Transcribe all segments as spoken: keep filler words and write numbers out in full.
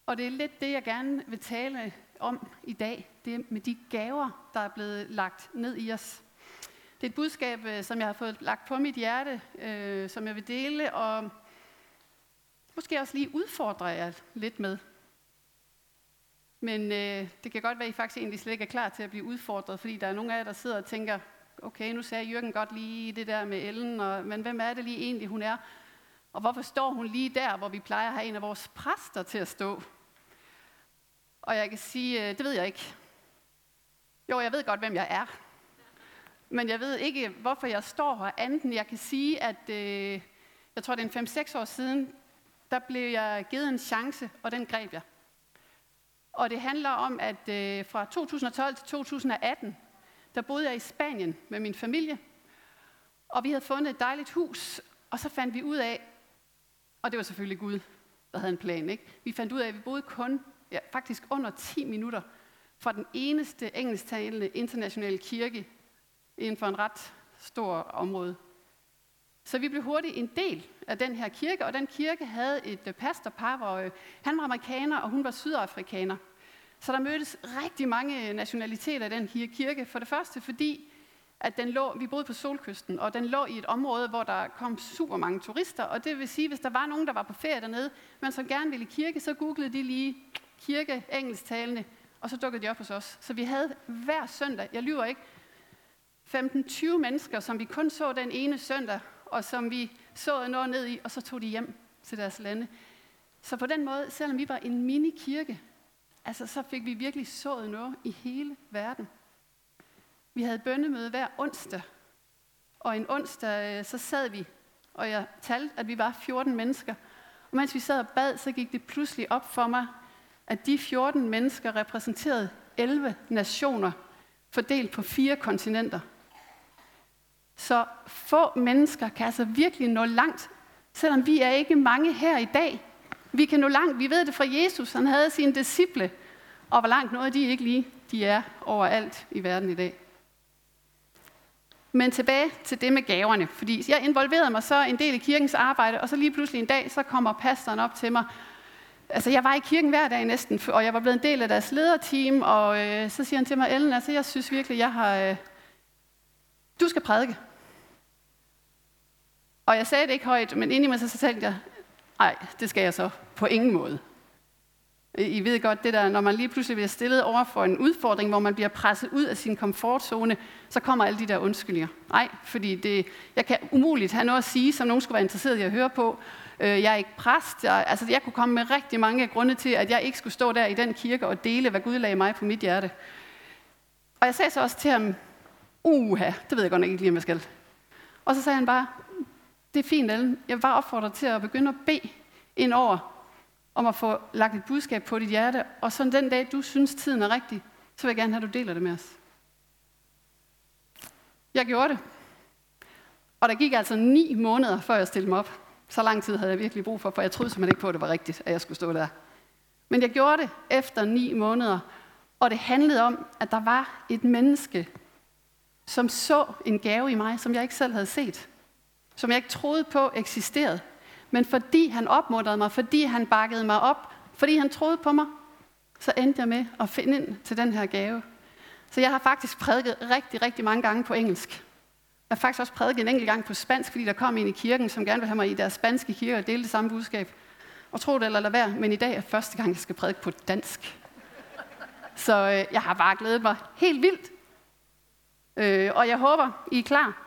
Og det er lidt det, jeg gerne vil tale om i dag. Det er med de gaver, der er blevet lagt ned i os. Det er et budskab, som jeg har fået lagt på mit hjerte, øh, som jeg vil dele, og måske også lige udfordre jer lidt med. Men øh, det kan godt være, at I faktisk egentlig slet ikke er klar til at blive udfordret, fordi der er nogle af jer, der sidder og tænker, okay, nu sagde Jürgen godt lige det der med Ellen, og, men hvem er det lige egentlig, hun er? Og hvorfor står hun lige der, hvor vi plejer at have en af vores præster til at stå? Og jeg kan sige, øh, det ved jeg ikke. Jo, jeg ved godt, hvem jeg er. Men jeg ved ikke, hvorfor jeg står her, andet end jeg kan sige, at øh, jeg tror, det er en fem seks år siden, der blev jeg givet en chance, og den greb jeg. Og det handler om, at øh, fra to tusind og tolv til to tusind og atten, der boede jeg i Spanien med min familie. Og vi havde fundet et dejligt hus, og så fandt vi ud af, og det var selvfølgelig Gud, der havde en plan, ikke? Vi fandt ud af, at vi boede kun, ja, faktisk under ti minutter fra den eneste engelsktalende internationale kirke inden for en ret stor område. Så vi blev hurtigt en del af den her kirke, og den kirke havde et pastorpar, hvor han var amerikaner, og hun var sydafrikaner. Så der mødtes rigtig mange nationaliteter i den her kirke. For det første fordi, at den lå, vi boede på Solkysten, og den lå i et område, hvor der kom super mange turister. Og det vil sige, hvis der var nogen, der var på ferie dernede, men som gerne ville i kirke, så googlede de lige kirke, engelsktalende, og så dukkede de op hos os. Så vi havde hver søndag, jeg lyver ikke, femten til tyve mennesker, som vi kun så den ene søndag, og som vi så noget ned i, og så tog de hjem til deres lande. Så på den måde, selvom vi var en mini-kirke, altså så fik vi virkelig sået noget i hele verden. Vi havde bønnemøde hver onsdag, og en onsdag, så sad vi, og jeg talte, at vi var fjorten mennesker. Og mens vi sad og bad, så gik det pludselig op for mig, at de fjorten mennesker repræsenterede elleve nationer, fordelt på fire kontinenter. Så få mennesker kan altså virkelig nå langt, selvom vi er ikke mange her i dag. Vi kan nå langt, vi ved det fra Jesus, han havde sine disciple, og hvor langt nåede de ikke lige, de er overalt i verden i dag. Men tilbage til det med gaverne, fordi jeg involverede mig så en del i kirkens arbejde, og så lige pludselig en dag, så kommer pastoren op til mig. Altså, jeg var i kirken hver dag næsten, og jeg var blevet en del af deres lederteam, og øh, så siger han til mig, Ellen, altså, jeg synes virkelig, jeg har... Øh, du skal prædike. Og jeg sagde det ikke højt, men inde i mig så, så tænkte jeg, nej, det skal jeg så på ingen måde. I ved godt, det der, når man lige pludselig bliver stillet over for en udfordring, hvor man bliver presset ud af sin komfortzone, så kommer alle de der undskyldninger. Nej, fordi det, jeg kan umuligt have noget at sige, som nogen skulle være interesseret i at høre på. Jeg er ikke præst. Jeg, altså, jeg kunne komme med rigtig mange grunde til, at jeg ikke skulle stå der i den kirke og dele, hvad Gud lagde mig på mit hjerte. Og jeg sagde så også til ham, uha, det ved jeg godt nok ikke lige, om jeg skal. Og så sagde han bare, det er fint, Ellen. Jeg vil bare opfordre dig til at begynde at bede ind over, om at få lagt et budskab på dit hjerte, og så den dag, du synes, tiden er rigtig, så vil jeg gerne have, at du deler det med os. Jeg gjorde det. Og der gik altså ni måneder, før jeg stillede mig op. Så lang tid havde jeg virkelig brug for, for jeg troede simpelthen ikke på, at det var rigtigt, at jeg skulle stå der. Men jeg gjorde det efter ni måneder, og det handlede om, at der var et menneske, som så en gave i mig, som jeg ikke selv havde set. Som jeg ikke troede på eksisterede. Men fordi han opmuntrede mig, fordi han bakkede mig op, fordi han troede på mig, så endte jeg med at finde ind til den her gave. Så jeg har faktisk prædiket rigtig, rigtig mange gange på engelsk. Jeg har faktisk også prædiket en enkelt gang på spansk, fordi der kom en i kirken, som gerne vil have mig i deres spanske kirke og dele det samme budskab. Og tro det eller lad være, men i dag er første gang, jeg skal prædike på dansk. Så øh, jeg har bare glædet mig helt vildt. Øh, og jeg håber, I er klar.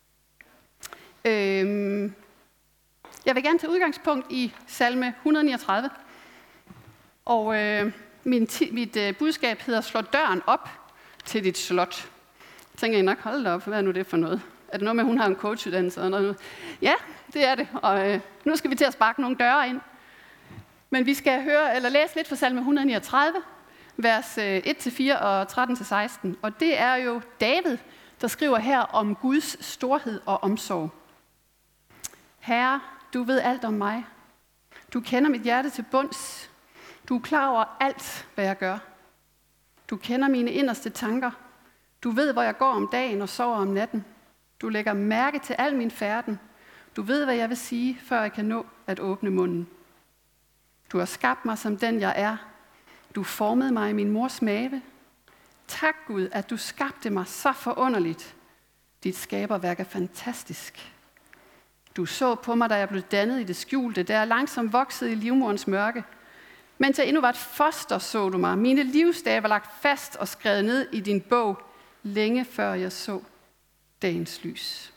Øh, Jeg vil gerne tage udgangspunkt i salme et hundrede niogtredive. Og øh, min ti- mit øh, budskab hedder, slå døren op til dit slot. Jeg tænker I nok, hold da op, hvad er nu det for noget? Er det noget med, at hun har en coachuddannelse? Og noget? Ja, det er det. Og øh, nu skal vi til at sparke nogle døre ind. Men vi skal høre, eller læse lidt fra salme et hundrede niogtredive, vers øh, et til fire og tretten til seksten. Og det er jo David, der skriver her om Guds storhed og omsorg. Herre, du ved alt om mig. Du kender mit hjerte til bunds. Du er klar over alt, hvad jeg gør. Du kender mine inderste tanker. Du ved, hvor jeg går om dagen og sover om natten. Du lægger mærke til al min færden. Du ved, hvad jeg vil sige, før jeg kan nå at åbne munden. Du har skabt mig som den, jeg er. Du formede mig i min mors mave. Tak Gud, at du skabte mig så forunderligt. Dit skaberværk er fantastisk. Du så på mig, da jeg blev dannet i det skjulte, da jeg langsomt voksede i livmorens mørke. Mens jeg endnu var et foster, så du mig. Mine livsdage var lagt fast og skrevet ned i din bog, længe før jeg så dagens lys.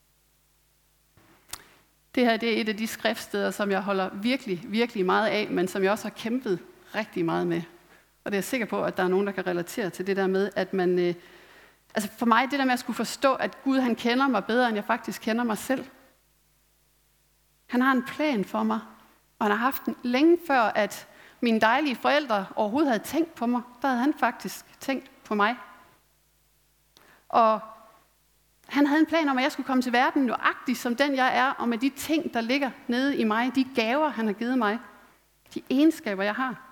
Det her det er et af de skriftsteder, som jeg holder virkelig, virkelig meget af, men som jeg også har kæmpet rigtig meget med. Og det er jeg sikker på, at der er nogen, der kan relatere til det der med, at man... Øh, altså for mig, det der med at skulle forstå, at Gud han kender mig bedre, end jeg faktisk kender mig selv. Han har en plan for mig, og han har haft den længe før, at mine dejlige forældre overhovedet havde tænkt på mig. Der havde han faktisk tænkt på mig. Og han havde en plan om, at jeg skulle komme til verden nøjagtig som den jeg er, og med de ting, der ligger nede i mig, de gaver, han har givet mig, de egenskaber, jeg har.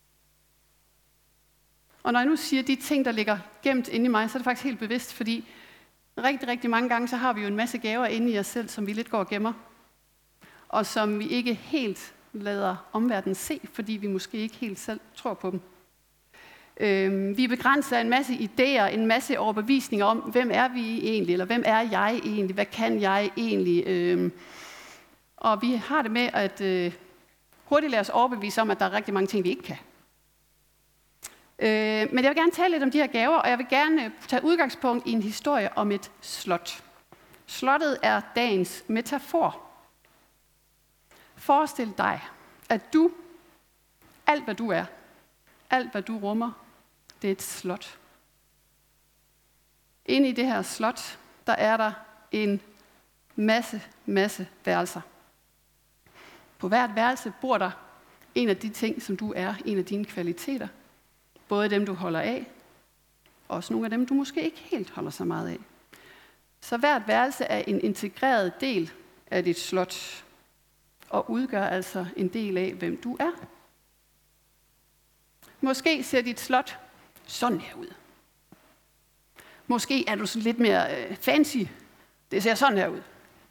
Og når jeg nu siger de ting, der ligger gemt inde i mig, så er det faktisk helt bevidst, fordi rigtig, rigtig mange gange, så har vi jo en masse gaver inde i os selv, som vi lidt går og gemmer, og som vi ikke helt lader omverdenen se, fordi vi måske ikke helt selv tror på dem. Øhm, vi er begrænset af en masse idéer, en masse overbevisninger om, hvem er vi egentlig, eller hvem er jeg egentlig, hvad kan jeg egentlig? Øhm, og vi har det med at øh, hurtigt lade os overbevise om, at der er rigtig mange ting, vi ikke kan. Øh, men jeg vil gerne tale lidt om de her gaver, og jeg vil gerne tage udgangspunkt i en historie om et slot. Slottet er dagens metafor. Forestil dig, at du, alt hvad du er, alt hvad du rummer, det er et slot. Inde i det her slot, der er der en masse, masse værelser. På hvert værelse bor der en af de ting, som du er, en af dine kvaliteter. Både dem, du holder af, og også nogle af dem, du måske ikke helt holder så meget af. Så hvert værelse er en integreret del af dit slot, og udgør altså en del af, hvem du er. Måske ser dit slot sådan her ud. Måske er du sådan lidt mere øh, fancy. Det ser sådan her ud.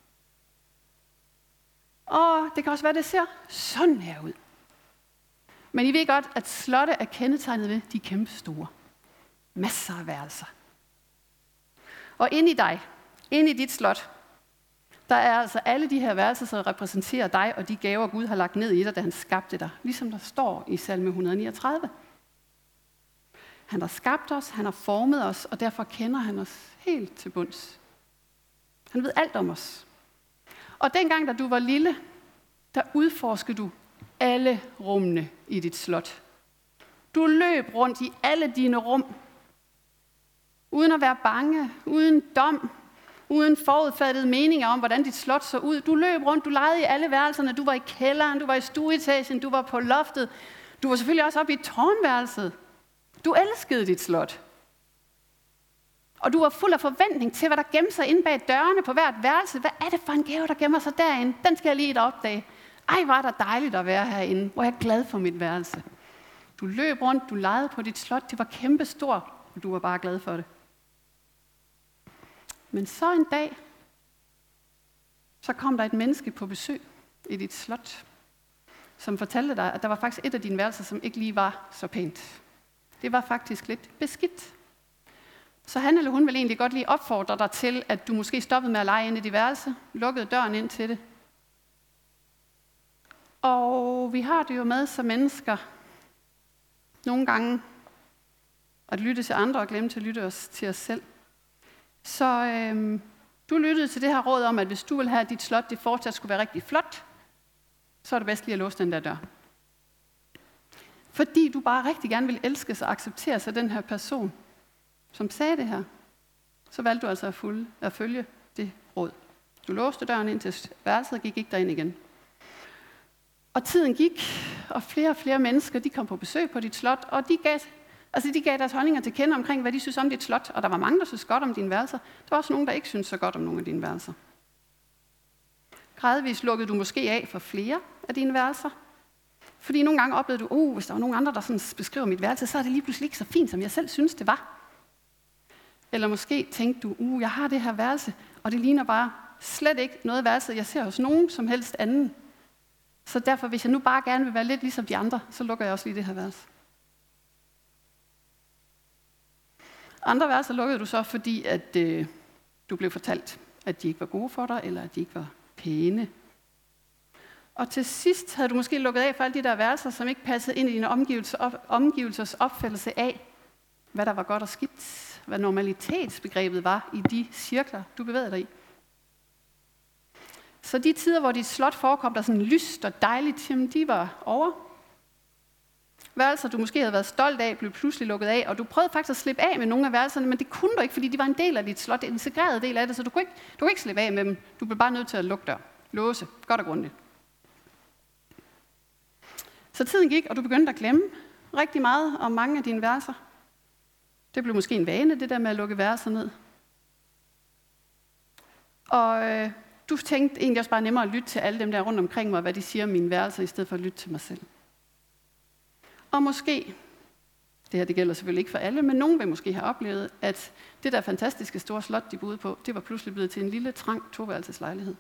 Og det kan også være, at det ser sådan her ud. Men I ved godt, at slotte er kendetegnet ved de kæmpe store. Masser af værelser. Og inde i dig, inde i dit slot, der er altså alle de her værelser, som repræsenterer dig og de gaver, Gud har lagt ned i dig, da han skabte dig. Ligesom der står i salme et hundrede niogtredive. Han har skabt os, han har formet os, og derfor kender han os helt til bunds. Han ved alt om os. Og dengang, da du var lille, der udforskede du alle rummene i dit slot. Du løb rundt i alle dine rum, uden at være bange, uden dom, uden forudfattede meninger om, hvordan dit slot så ud. Du løb rundt, du legede i alle værelserne, du var i kælderen, du var i stueetagen, du var på loftet. Du var selvfølgelig også oppe i tårnværelset. Du elskede dit slot. Og du var fuld af forventning til, hvad der gemte sig inde bag dørene på hvert værelse. Hvad er det for en gave, der gemmer sig derinde? Den skal jeg lige opdage. Ej, hvor er der dejligt at være herinde. Hvor er jeg glad for mit værelse. Du løb rundt, du legede på dit slot. Det var kæmpestort, og du var bare glad for det. Men så en dag, så kom der et menneske på besøg i dit slot, som fortalte dig, at der var faktisk et af dine værelser, som ikke lige var så pænt. Det var faktisk lidt beskidt. Så han eller hun ville egentlig godt lige opfordre dig til, at du måske stoppede med at lege inde i dit værelse, lukkede døren ind til det. Og vi har det jo med som mennesker nogle gange at lytte til andre og glemme til at lytte os til os selv. Så øhm, du lyttede til det her råd om, at hvis du vil have, at dit slot det fortsat skulle være rigtig flot, så er det bedst lige at låse den der dør. Fordi du bare rigtig gerne vil elskes og accepteres af den her person, som sagde det her, så valgte du altså at, fulde, at følge det råd. Du låste døren ind til værelset og gik ikke derind igen. Og tiden gik, og flere og flere mennesker de kom på besøg på dit slot, og de gav, altså de gav deres holdninger til kende omkring, hvad de synes om dit slot. Og der var mange, der synes godt om dine værelser. Der var også nogen, der ikke synes så godt om nogle af dine værelser. Gradvist lukkede du måske af for flere af dine værelser. Fordi nogle gange oplevede du, oh, hvis der var nogen andre, der sådan beskriver mit værelse, så er det lige pludselig ikke så fint, som jeg selv synes, det var. Eller måske tænkte du, uh, jeg har det her værelse, og det ligner bare slet ikke noget værelse, jeg ser hos nogen som helst anden. Så derfor, hvis jeg nu bare gerne vil være lidt ligesom de andre, så lukker jeg også lige det her værelse. Andre værelser lukkede du så, fordi at øh, du blev fortalt, at de ikke var gode for dig, eller at de ikke var pæne. Og til sidst havde du måske lukket af for alle de der værelser, som ikke passede ind i dine omgivelser, op, omgivelsers opfattelse af, hvad der var godt og skidt, hvad normalitetsbegrebet var i de cirkler, du bevægede dig i. Så de tider, hvor dit slot forekom der sådan lyst og dejligt, jamen de var over. Værelser, du måske havde været stolt af, blev pludselig lukket af, og du prøvede faktisk at slippe af med nogle af værelserne, men det kunne du ikke, fordi de var en del af dit slot, en integreret del af det, så du kunne ikke, du kunne ikke slippe af med dem. Du blev bare nødt til at lukke dør, låse, godt og grundigt. Så tiden gik, og du begyndte at glemme rigtig meget om mange af dine værelser. Det blev måske en vane, det der med at lukke værelser ned. Og øh, du tænkte egentlig også bare nemmere at lytte til alle dem der rundt omkring mig, hvad de siger om mine værelser, i stedet for at lytte til mig selv. Og måske, det her det gælder selvfølgelig ikke for alle, men nogen vil måske have oplevet, at det der fantastiske store slot, de boede på, det var pludselig blevet til en lille, trang toværelseslejlighed.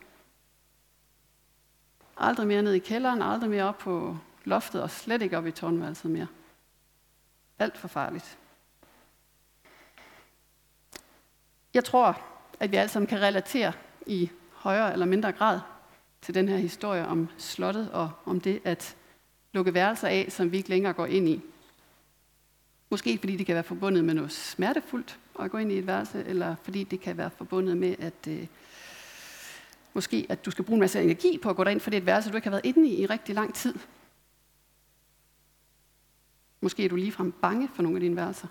Aldrig mere ned i kælderen, aldrig mere op på loftet, og slet ikke op i tårnværelset mere. Alt for farligt. Jeg tror, at vi alle sammen kan relatere i højere eller mindre grad til den her historie om slottet og om det at lukke værelser af, som vi ikke længere går ind i. Måske fordi det kan være forbundet med noget smertefuldt at gå ind i et værelse, eller fordi det kan være forbundet med, at øh, måske at du skal bruge en masse energi på at gå derind, for det er et værelse, du ikke har været inde i i rigtig lang tid. Måske er du ligefrem bange for nogle af dine værelser.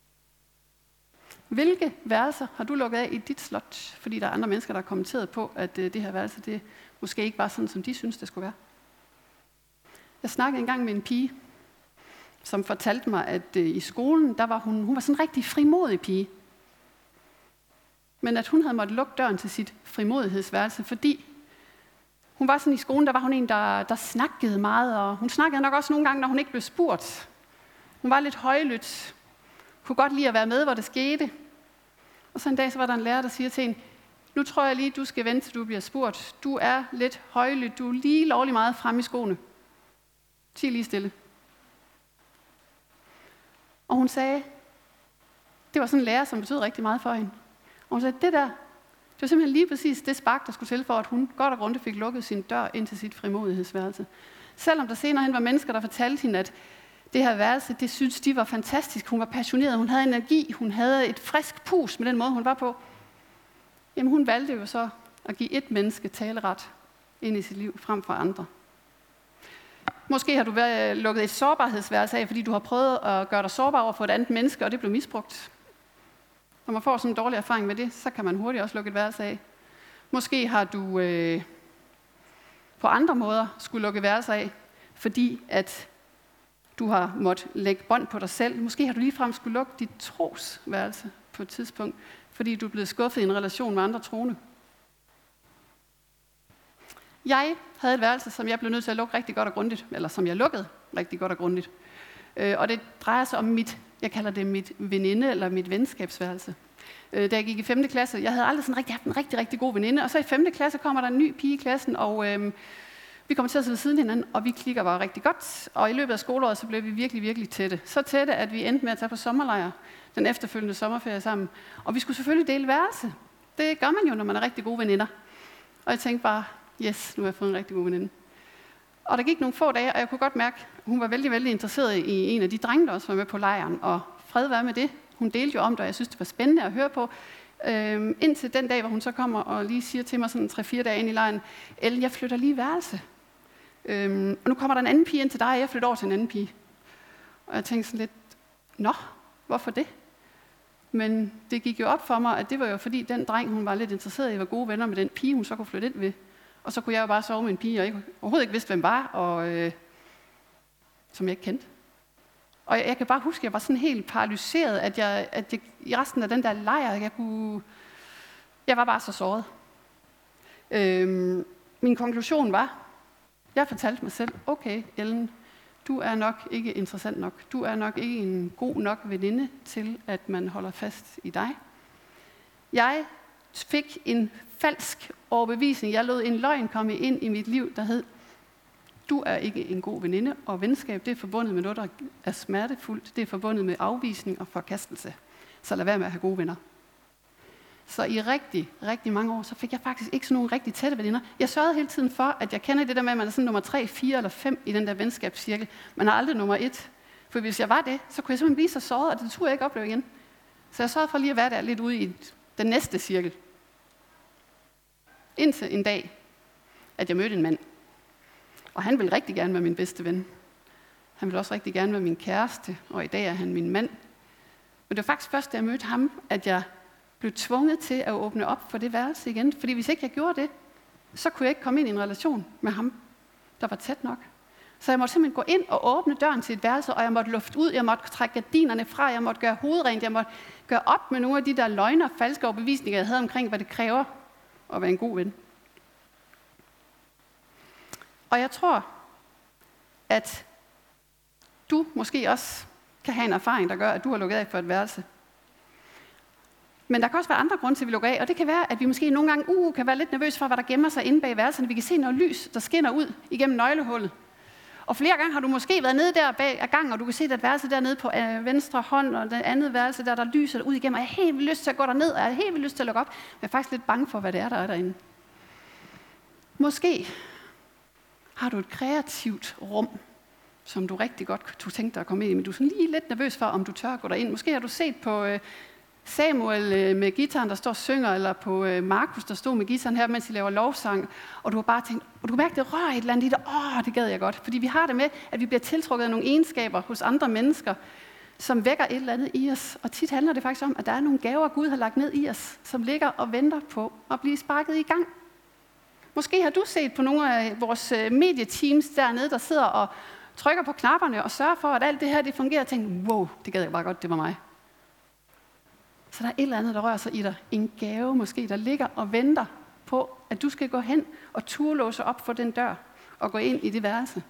Hvilke værelser har du lukket af i dit slot, fordi der er andre mennesker, der har kommenteret på, at øh, det her værelse, det måske ikke var sådan, som de synes, det skulle være? Jeg snakkede engang med en pige, som fortalte mig, at øh, i skolen, der var hun, hun var sådan en rigtig frimodig pige. Men at hun havde måttet lukke døren til sit frimodighedsværelse, fordi hun var sådan i skolen, der var hun en, der, der snakkede meget, og hun snakkede nok også nogle gange, når hun ikke blev spurgt. Hun var lidt højlydt, kunne godt lide at være med, hvor det skete. Og så en dag, så var der en lærer, der siger til hende, nu tror jeg lige, du skal vente, til du bliver spurgt. Du er lidt højlydt, du er lige lovlig meget fremme i skoene. Sig lige stille. Og hun sagde, det var sådan en lærer, som betød rigtig meget for hende. Og hun sagde, det der, det var simpelthen lige præcis det spark, der skulle til for, at hun godt og grundigt fik lukket sin dør ind til sit frimodighedsværelse. Selvom der senere hen var mennesker, der fortalte hende, at det her værelse, det synes de var fantastisk. Hun var passioneret, hun havde energi, hun havde et frisk pus med den måde, hun var på. Jamen hun valgte jo så at give et menneske taleret ind i sit liv frem for andre. Måske har du været lukket et sårbarhedsværelse af, fordi du har prøvet at gøre dig sårbar over for et andet menneske, og det blev misbrugt. Når man får sådan en dårlig erfaring med det, så kan man hurtigt også lukke et værelse af. Måske har du øh, på andre måder skulle lukke værelser af, fordi at du har måttet lægge bånd på dig selv. Måske har du ligefrem skulle lukke dit trosværelse på et tidspunkt, fordi du er blevet skuffet i en relation med andre troende. Jeg havde et værelse, som jeg blev nødt til at lukke rigtig godt og grundigt, eller som jeg lukkede rigtig godt og grundigt. Øh, og det drejer sig om mit, jeg kalder det mit veninde- eller mit venskabsværelse. Øh, da jeg gik i femte klasse, jeg havde aldrig sådan rigtig haft en rigtig, rigtig god veninde, og så i femte klasse kommer der en ny pige i klassen, og øh, vi kommer til at sidde siden hinanden, og vi klikker bare rigtig godt. Og i løbet af skoleåret, så blev vi virkelig, virkelig tætte. Så tætte, at vi endte med at tage på sommerlejr den efterfølgende sommerferie sammen. Og vi skulle selvfølgelig dele værelse. Det gør man jo, når man er rigtig gode veninder. Og jeg tænkte bare, yes, nu har jeg fået en rigtig god veninde. Og der gik nogle få dage, og jeg kunne godt mærke, at hun var vældig, vældig interesseret i en af de drenge, der også var med på lejren. Og fred være med det. Hun delte jo om det, og jeg synes, det var spændende at høre på. Øhm, indtil den dag, hvor hun så kommer og lige siger til mig sådan tre-fire dage ind i lejren, Ellen, jeg flytter lige værelse. Øhm, og nu kommer der en anden pige ind til dig, og jeg flytter over til en anden pige. Og jeg tænkte sådan lidt, nå, hvorfor det? Men det gik jo op for mig, at det var jo fordi den dreng, hun var lidt interesseret i, var gode venner med den pige, hun så kunne flytte ind ved. Og så kunne jeg jo bare sove med en pige, jeg ikke, overhovedet ikke vidste, hvem var, og øh, som jeg ikke kendte. Og jeg, jeg kan bare huske, at jeg var sådan helt paralyseret, at jeg, at jeg i resten af den der lejr, jeg kunne, jeg var bare så såret. Øhm, min konklusion var, jeg fortalte mig selv, okay, Ellen, du er nok ikke interessant nok. Du er nok ikke en god nok veninde til, at man holder fast i dig. Jeg fik en falsk overbevisning. Jeg lod en løgn komme ind i mit liv, der hed, Du er ikke en god veninde, og venskab, det er forbundet med noget, der er smertefuldt. Det er forbundet med afvisning og forkastelse. Så lad være med at have gode venner. Så i rigtig, rigtig mange år, så fik jeg faktisk ikke sådan nogle rigtig tætte veninder. Jeg sørgede hele tiden for, at jeg kender det der med, at man er sådan nummer tre, fire eller fem i den der venskabscirkel. Man er aldrig nummer et. For hvis jeg var det, så kunne jeg simpelthen blive så såret, og det turde jeg ikke opleve igen. Så jeg sørgede for lige at være der lidt ude i den næste cirkel. Indtil en dag, at jeg mødte en mand. Og han ville rigtig gerne være min bedste ven. Han ville også rigtig gerne være min kæreste, og i dag er han min mand. Men det var faktisk først, da jeg mødte ham, at jeg blev tvunget til at åbne op for det værelse igen. Fordi hvis ikke jeg gjorde det, så kunne jeg ikke komme ind i en relation med ham, der var tæt nok. Så jeg måtte simpelthen gå ind og åbne døren til et værelse, og jeg måtte lufte ud, jeg måtte trække gardinerne fra, jeg måtte gøre hovedrent, jeg måtte gøre op med nogle af de der løgner og falske overbevisninger, jeg havde omkring, hvad det kræver at være en god ven. Og jeg tror, at du måske også kan have en erfaring, der gør, at du har lukket af for et værelse. Men der kan også være andre grunde til, at vi lukker af, og det kan være, at vi måske nogle gange uh, kan være lidt nervøse for, hvad der gemmer sig inde bag værelserne. Vi kan se noget lys, der skinner ud igennem nøglehullet. Og flere gange har du måske været nede der bag af gangen, og du kan se, at et værelse dernede på øh, venstre hånd, og det andet værelse der, der lyser ud igennem. Og jeg har helt vildt lyst til at gå derned, og jeg har helt vildt lyst til at lukke op. Men jeg er faktisk lidt bange for, hvad det er, der er derinde. Måske har du et kreativt rum, som du rigtig godt kunne tænke dig at komme ind i, men du er sådan lige lidt nervøs for, om du tør at gå derind. Måske har du set på øh, Samuel øh, med gitaren, der står og synger, eller på øh, Markus, der stod med gitaren her, mens de laver lovsang, og du har bare tænkt, og du kan mærke, det rører et eller andet i dig. Åh, det gad jeg godt. Fordi vi har det med, at vi bliver tiltrukket af nogle egenskaber hos andre mennesker, som vækker et eller andet i os. Og tit handler det faktisk om, at der er nogle gaver, Gud har lagt ned i os, som ligger og venter på at blive sparket i gang. Måske har du set på nogle af vores medieteams dernede, der sidder og trykker på knapperne og sørger for, at alt det her det fungerer, og tænker, wow, det gad jeg bare godt, det var mig. Så der er et eller andet, der rører sig i dig. En gave måske, der ligger og venter på, at du skal gå hen og turlåse op for den dør og gå ind i det værelse.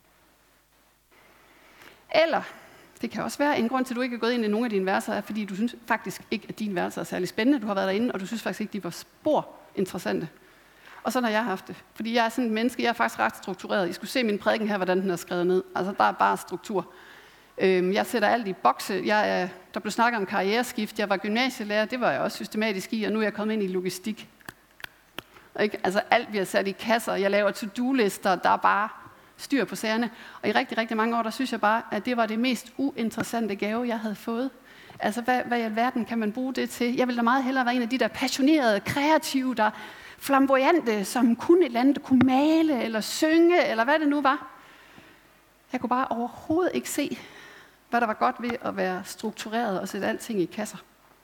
Eller, det kan også være, en grund til, at du ikke er gået ind i nogle af dine værelser, er, fordi du synes faktisk ikke, at dine værelser er særlig spændende. Du har været derinde, og du synes faktisk ikke, de var spor interessante. Og sådan har jeg haft det. Fordi jeg er sådan et menneske, jeg er faktisk ret struktureret. I skulle se min prædiken her, hvordan den er skrevet ned. Altså, der er bare struktur. Jeg sætter alt i bokse. Jeg er, der blev snakket om karriereskift. Jeg var gymnasielærer, det var jeg også systematisk i, og nu er jeg kommet ind i logistik. Ikke? Altså alt bliver sat i kasser. Jeg laver to-do-lister, der er bare styr på sagerne. Og i rigtig, rigtig mange år, der synes jeg bare, at det var det mest uinteressante gave, jeg havde fået. Altså, hvad, hvad i alverden kan man bruge det til? Jeg ville da meget hellere være en af de der passionerede, kreative, der flamboyante, som kunne et eller andet, kunne male eller synge, eller hvad det nu var. Jeg kunne bare overhovedet ikke se, hvad der var godt ved at være struktureret og sætte alting i kasser.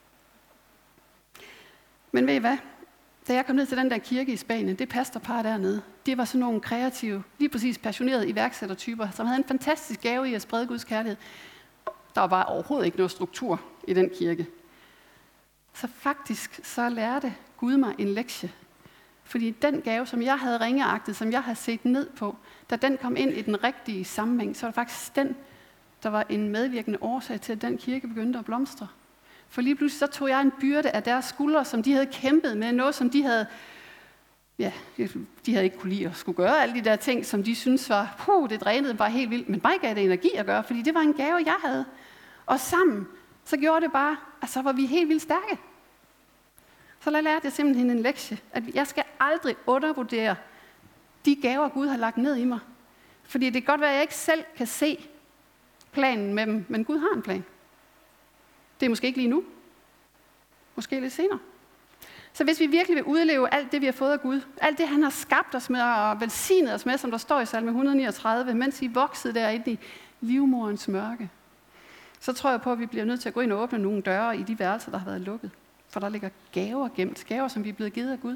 Men ved I hvad? Da jeg kom ned til den der kirke i Spanien, det pastorpar dernede, det var sådan nogle kreative, lige præcis passionerede iværksættertyper, som havde en fantastisk gave i at sprede Guds kærlighed. Der var bare overhovedet ikke noget struktur i den kirke. Så faktisk så lærte Gud mig en lektie. Fordi den gave, som jeg havde ringeagtet, som jeg havde set ned på, da den kom ind i den rigtige sammenhæng, så var det faktisk den, der var en medvirkende årsag til, at den kirke begyndte at blomstre. For lige pludselig så tog jeg en byrde af deres skuldre, som de havde kæmpet med, noget som de havde, ja, de havde ikke kunne lide at skulle gøre alle de der ting, som de syntes var, puh, det drænede bare helt vildt, men mig gav det energi at gøre, fordi det var en gave, jeg havde. Og sammen, så gjorde det bare, at så var vi helt vildt stærke. Så der lærte jeg simpelthen en lektie, at jeg skal aldrig undervurdere de gaver, Gud har lagt ned i mig. Fordi det kan godt være, at jeg ikke selv kan se planen med dem, men Gud har en plan. Det er måske ikke lige nu. Måske lidt senere. Så hvis vi virkelig vil udleve alt det, vi har fået af Gud, alt det, han har skabt os med og velsignet os med, som der står i salme et hundrede niogtredive, mens vi voksede derinde i livmorens mørke, så tror jeg på, at vi bliver nødt til at gå ind og åbne nogle døre i de værelser, der har været lukket. For der ligger gaver gemt, gaver, som vi er blevet givet af Gud.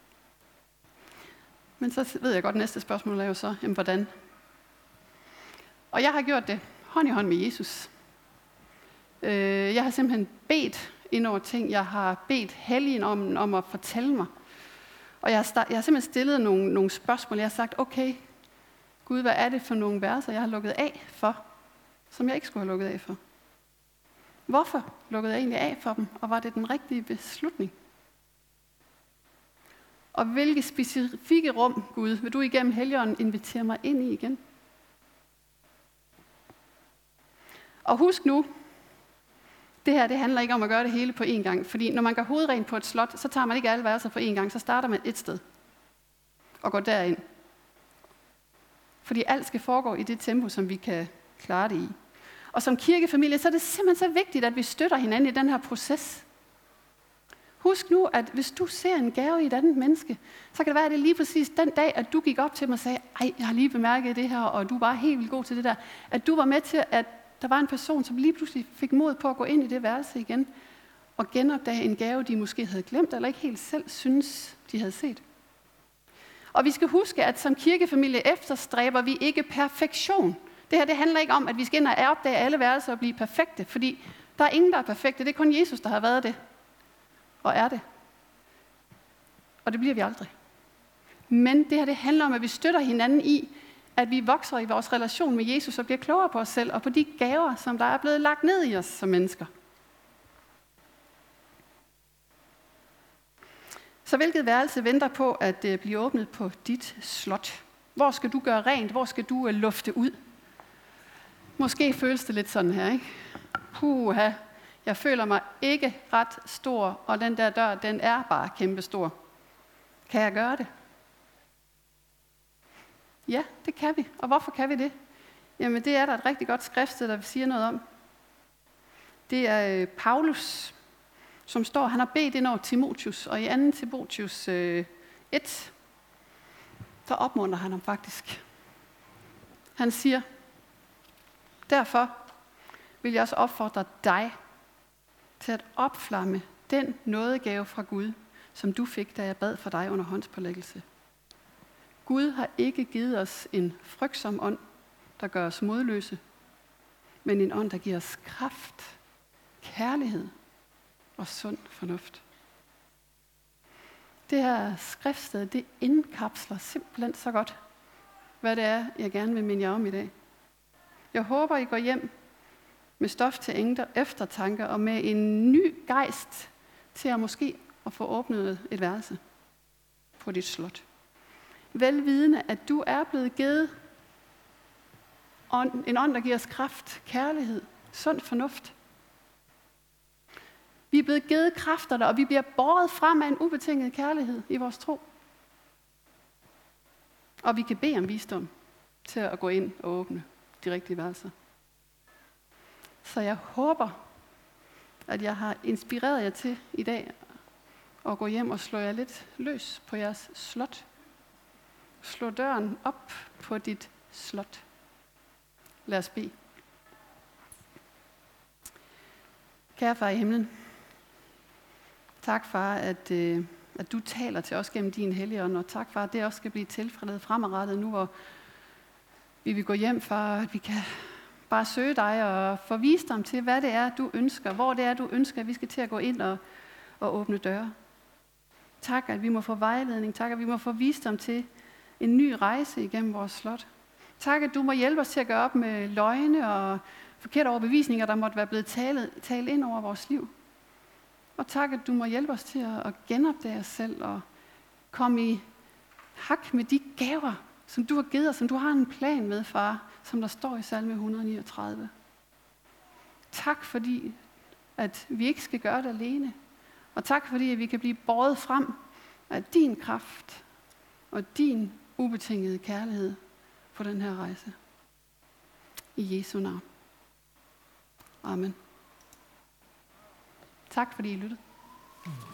Men så ved jeg godt, at næste spørgsmål er jo så, jamen hvordan? Og jeg har gjort det hånd i hånd med Jesus. Jeg har simpelthen bedt ind over ting. Jeg har bedt Helligånden om, om at fortælle mig. Og jeg har, start, jeg har simpelthen stillet nogle, nogle spørgsmål. Jeg har sagt, okay, Gud, hvad er det for nogle verser, jeg har lukket af for, som jeg ikke skulle have lukket af for? Hvorfor lukkede jeg egentlig af for dem, og var det den rigtige beslutning? Og hvilke specifikke rum, Gud, vil du igennem Helligånden invitere mig ind i igen? Og husk nu, det her det handler ikke om at gøre det hele på én gang. Fordi når man gør hovedrent på et slot, så tager man ikke alle værelser på én gang. Så starter man et sted og går derind. Fordi alt skal foregå i det tempo, som vi kan klare det i. Og som kirkefamilie, så er det simpelthen så vigtigt, at vi støtter hinanden i den her proces. Husk nu, at hvis du ser en gave i et andet menneske, så kan det være, at det lige præcis den dag, at du gik op til mig og sagde, ej, jeg har lige bemærket det her, og du var helt vildt god til det der, at du var med til, at der var en person, som lige pludselig fik mod på at gå ind i det værelse igen, og genopdage en gave, de måske havde glemt, eller ikke helt selv synes, de havde set. Og vi skal huske, at som kirkefamilie efterstræber vi ikke perfektion. Det her det handler ikke om, at vi skal ind og opdage alle værelser og blive perfekte, fordi der er ingen, der er perfekte. Det er kun Jesus, der har været det, og er det. Og det bliver vi aldrig. Men det her det handler om, at vi støtter hinanden i, at vi vokser i vores relation med Jesus og bliver klogere på os selv og på de gaver, som der er blevet lagt ned i os som mennesker. Så hvilket værelse venter på at blive åbnet på dit slot? Hvor skal du gøre rent? Hvor skal du lufte ud? Måske føles det lidt sådan her, ikke? Puha, jeg føler mig ikke ret stor, og den der dør, den er bare kæmpestor. Kan jeg gøre det? Ja, det kan vi. Og hvorfor kan vi det? Jamen, det er der et rigtig godt skriftsted, der siger noget om. Det er Paulus, som står, han har bedt ind over Timotheus, og i anden Timotheus øh, et, der opmuntrer han ham faktisk. Han siger, derfor vil jeg også opfordre dig til at opflamme den nådegave fra Gud, som du fik, da jeg bad for dig under håndspålæggelse. Gud har ikke givet os en frygtsom ånd, der gør os modløse, men en ånd, der giver os kraft, kærlighed og sund fornuft. Det her skriftsted, det indkapsler simpelthen så godt, hvad det er, jeg gerne vil minde jer om i dag. Jeg håber, I går hjem med stof til eftertanke og med en ny gejst til at måske at få åbnet et værelse på dit slot. Velvidende, at du er blevet givet en ånd, der giver os kraft, kærlighed, sund fornuft. Vi er blevet givet kræfterne, og vi bliver båret frem af en ubetinget kærlighed i vores tro. Og vi kan bede om visdom til at gå ind og åbne de rigtige værelser. Så jeg håber, at jeg har inspireret jer til i dag at gå hjem og slå jer lidt løs på jeres slot. Slå døren op på dit slot. Lad os bede. Kære far i himlen, tak far, at, øh, at du taler til os gennem din Helligånd, og tak far, at det også skal blive tilfredet fremadrettet nu, hvor vi vil gå hjem, far, at vi kan bare søge dig og få visdom til, hvad det er, du ønsker, hvor det er, du ønsker, at vi skal til at gå ind og, og åbne døre. Tak, at vi må få vejledning. Tak, at vi må få visdom til en ny rejse igennem vores slot. Tak, at du må hjælpe os til at gøre op med løgne og forkerte overbevisninger, der måtte være blevet talt, talt ind over vores liv. Og tak, at du må hjælpe os til at, at genopdage os selv og komme i hak med de gaver, som du har givet os, som du har en plan med, far, som der står i salme et hundrede niogtredive. Tak, fordi at vi ikke skal gøre det alene. Og tak, fordi at vi kan blive båret frem af din kraft og din ubetingede kærlighed på den her rejse. I Jesu navn. Amen. Tak fordi I lyttede.